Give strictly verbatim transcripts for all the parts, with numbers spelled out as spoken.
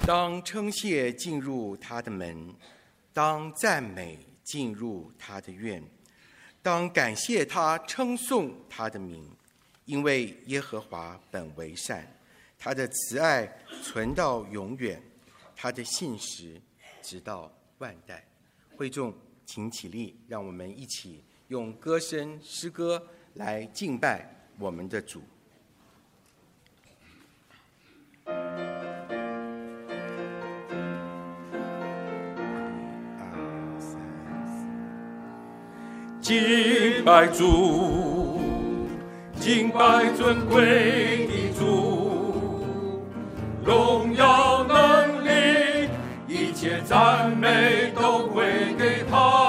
当称谢进入他的门，当赞美进入他的院，当感谢他，称颂他的名，因为耶和华本为善，他的慈爱存到永远，他的信实直到万代。会众请起立，让我们一起用歌声诗歌来敬拜我们的主。 敬拜主，敬拜尊贵的主，荣耀能力，一切赞美都归给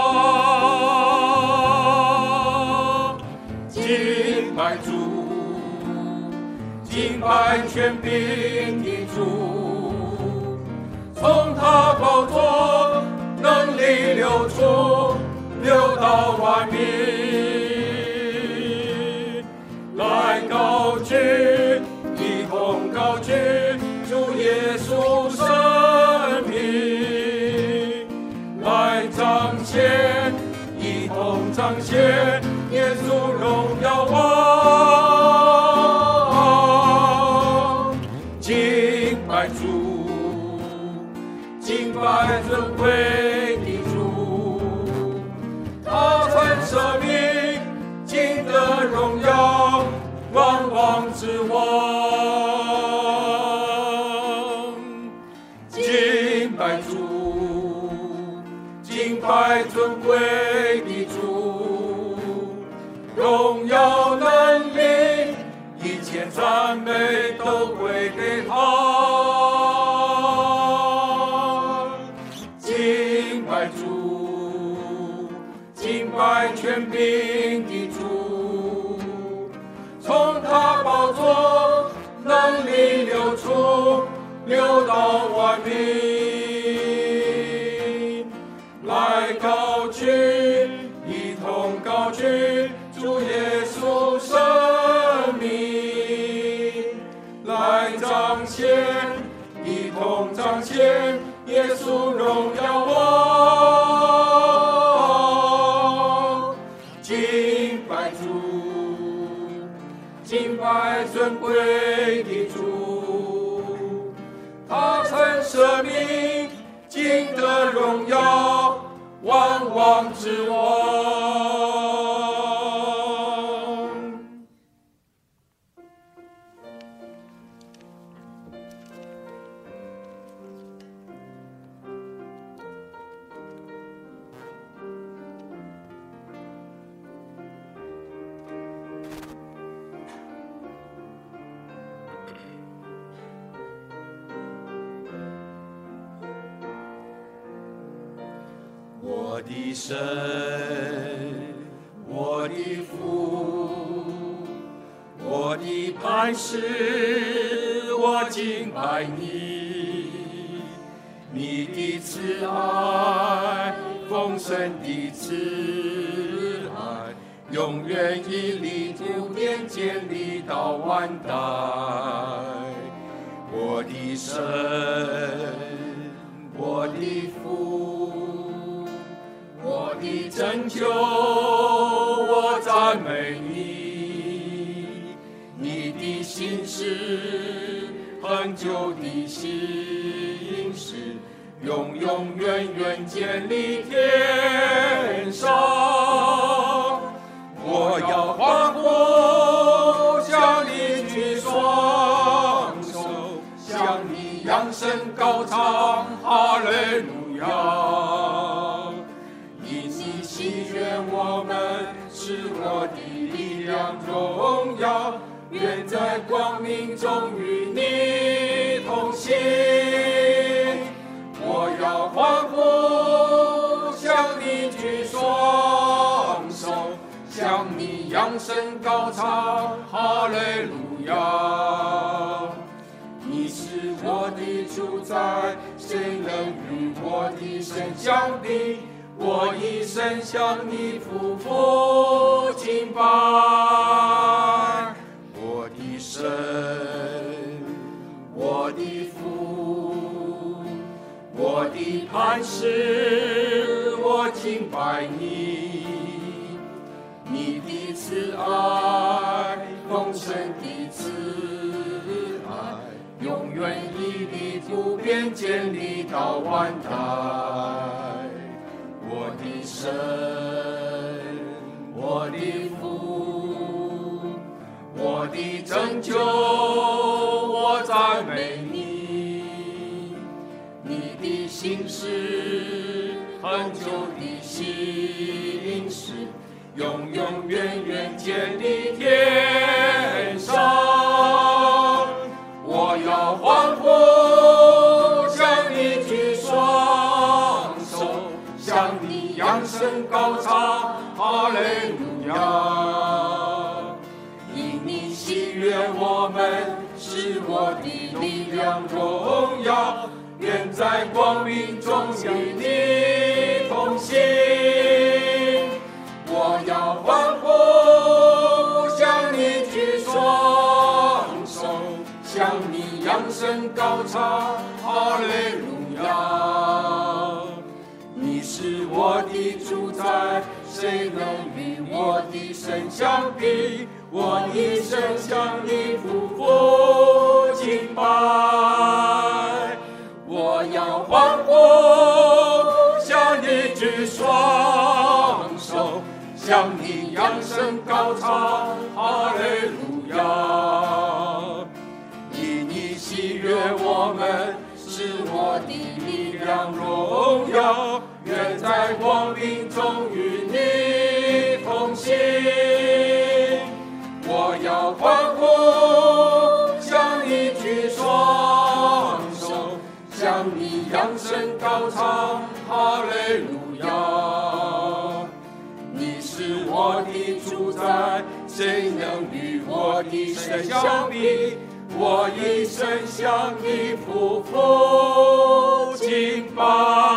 他。敬拜主，敬拜权柄的主，从他宝座能力流出，流到万民，来高举，一同高举主耶稣生命，来彰显，一同彰显耶稣荣耀王。敬拜主，敬拜尊贵的主，他曾舍命，尽得荣耀，万王之王。敬拜主，敬拜尊贵的主，荣耀能力，一切赞美都归给他。敬拜主，敬拜权柄的主，从他宝座能力流出，流到万民，来高举，一同高举主耶稣生命，来彰显，一同彰显耶稣荣耀王。敬拜主，敬拜尊贵的主，他曾舍命，尽得荣耀，万王之王。我的神，我的父，我的磐石，我敬拜你。你的慈爱，丰盛的慈爱，永远屹立不变，建立到万代。我的神，我的父，我的拯救，我赞美你。你的心事，恒久的心事，永永远远建立天上。我要欢呼，向你举双手，向你扬声高唱哈利路亚。因你喜悦我们，是我的力量荣耀，愿在光明中与你同行。我要欢呼，向你举双手，向你扬声高唱哈利路亚。你是我的主宰，谁能与我的神相比？我一生向你匍匐敬拜。我的神，我的父， 的磐石，我敬拜你，你的慈爱，丰盛的慈爱，永远屹立不变，建立到万代。我的神，我的父，我的拯救，我赞美你，你的心事，很久的心事，永永远远建立天上。我要欢呼，向你举双手，向你扬声高唱，哈利路亚！因你喜悦我们，是我的力量荣耀，愿在光明中与你同行。我要欢呼，向你举双手，向你扬声高唱，哈利路亚！你是我的主宰，谁能与我的神相比？我一生向你匍匐敬拜。我要欢呼，向你举双手，向你扬声高唱，哈利路亚！因你喜悦我们，是我的力量荣耀，愿在光明中与你同行。我要欢呼，向你举双手，向你扬声高唱，哈利路亚！你是我的主宰，谁能与我的神相比？我一生向你匍匐敬拜。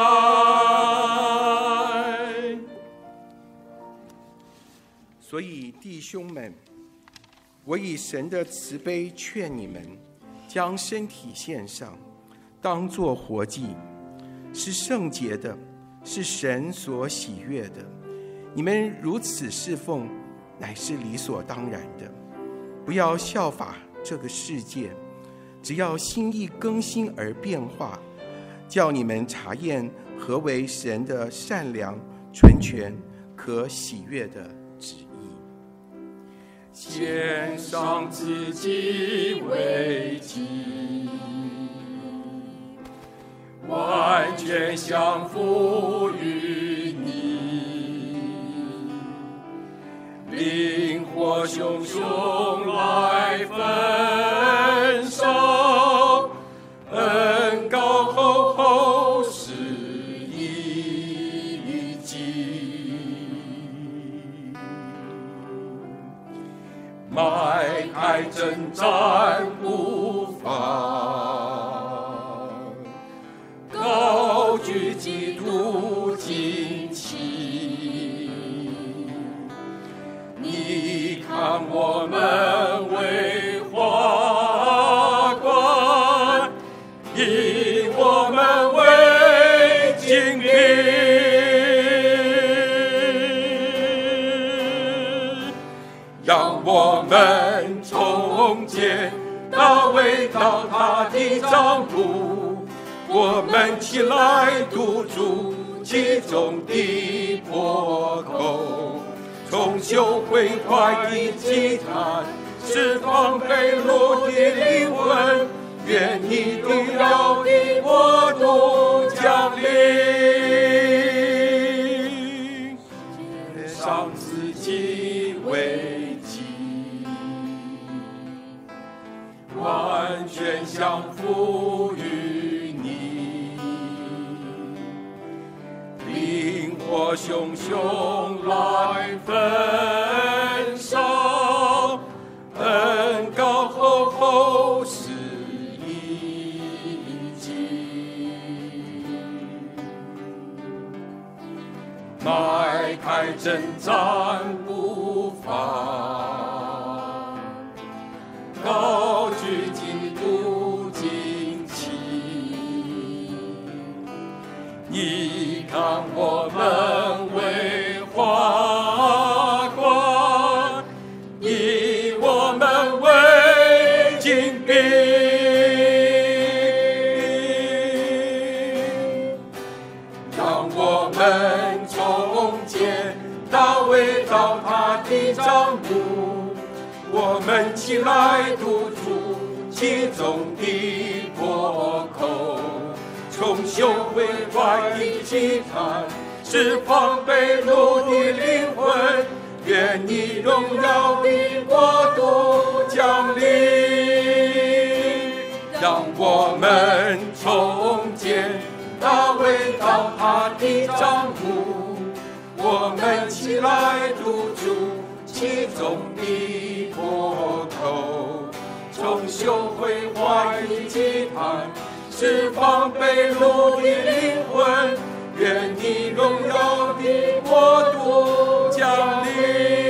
所以弟兄们，我以神的慈悲劝你们，将身体献上，当作活祭，是圣洁的，是神所喜悦的。你们如此侍奉，乃是理所当然的。不要效法这个世界，只要心意更新而变化，叫你们查验何为神的善良、纯全、可喜悦的旨意。 献上自己为祭，完全降服于你，灵火熊熊来焚烧，恩膏厚厚是一祭，迈开征战步伐，高举基督旌旗。你看我们为华冠，以我们为精兵，让我们重建大卫倒塌的帐幕，我们起来堵住其中的破口，重修毁坏的祭坛，释放被掳的灵魂，愿你荣耀的国度降临。上自己为祭，完全降服于你，灵火熊熊来焚烧，恩膏厚厚是一祭，迈开征战步伐，高举基督旌旗。 其中的破口，重修毁坏的祭坛，释放被掳的灵魂，愿你荣耀的国度降临，让我们重建那伟大他的帐幕，我们起来堵住其中的破口，重修毁坏的祭坛，释放被掳的灵魂，愿你荣耀的国度降临。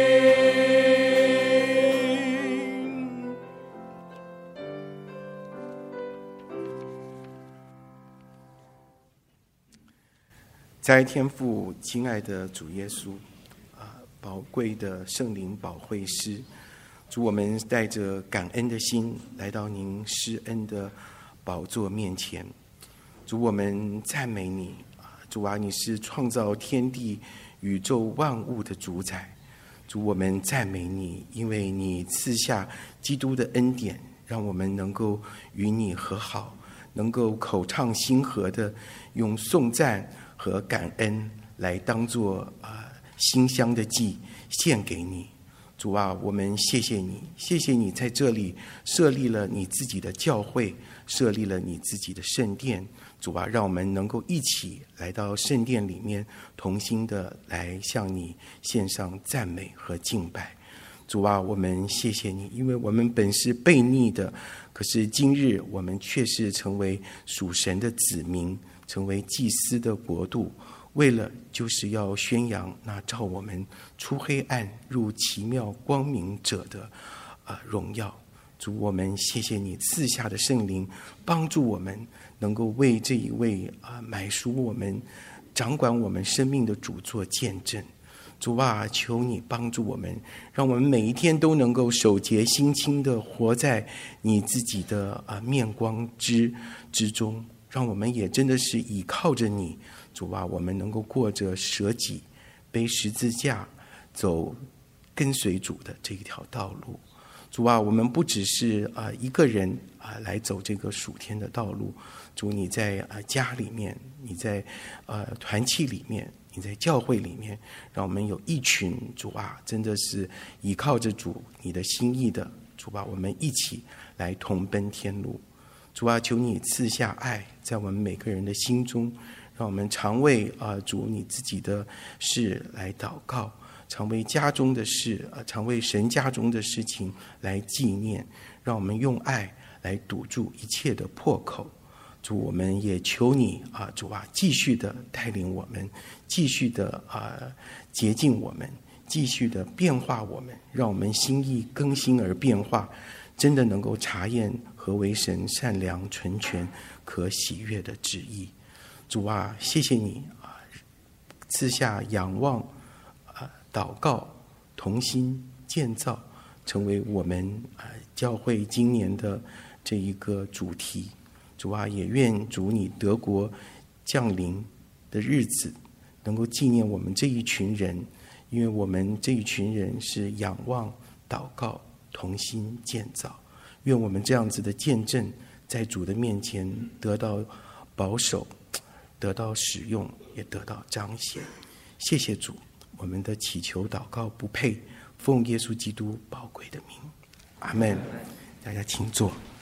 在天父亲爱的主耶稣，啊，宝贵的圣灵保惠师，主，我们带着感恩的心来到您施恩的宝座面前。主，我们赞美你，主啊，你是创造天地宇宙万物的主宰。主，我们赞美你，因为你赐下基督的恩典，让我们能够与你和好，能够口唱心和的用颂赞和感恩来当作呃馨香的祭献给你。主啊，我们谢谢你，谢谢你在这里设立了你自己的教会，设立了你自己的圣殿。主啊，让我们能够一起来到圣殿里面，同心的来向你献上赞美和敬拜。主啊，我们谢谢你，因为我们本是悖逆的，可是今日我们却是成为属神的子民，成为祭司的国度，为了就是要宣扬那召我们出黑暗入奇妙光明者的呃荣耀。主，我们谢谢你赐下的圣灵，帮助我们能够为这一位啊、呃、买赎我们、掌管我们生命的主做见证。主啊，求你帮助我们，让我们每一天都能够守节心清的活在你自己的啊、呃、面光之之中，让我们也真的是倚靠着你。主啊，我们能够过着舍己、背十字架、走跟随主的这一条道路。主啊，我们不只是啊、呃、一个人啊、呃、来走这个属天的道路。主，你在啊、呃、家里面，你在呃团契里面，你在教会里面，让我们有一群主啊，真的是依靠着主你的心意的主啊，我们一起来同奔天路。主啊，求你赐下爱在我们每个人的心中，让我们常为啊、呃、主你自己的事来祷告，常为家中的事，呃，常为神家中的事情来纪念，让我们用爱来堵住一切的破口。主，我们也求你啊，主啊，继续的带领我们，继续的啊洁净我们，继续的变化我们，让我们心意更新而变化，真的能够查验何为神善良、纯全、可喜悦的旨意。主啊，谢谢你啊，赐下仰望、啊祷告、同心建造，成为我们啊教会今年的这一个主题。主啊，也愿主你德国降临的日子，能够纪念我们这一群人，因为我们这一群人是仰望、祷告、同心建造。愿我们这样子的见证，在主的面前得到保守，得到使用，也得到彰显。谢谢主，我们的祈求祷告不配，奉耶稣基督宝贵的名，阿们。大家请坐。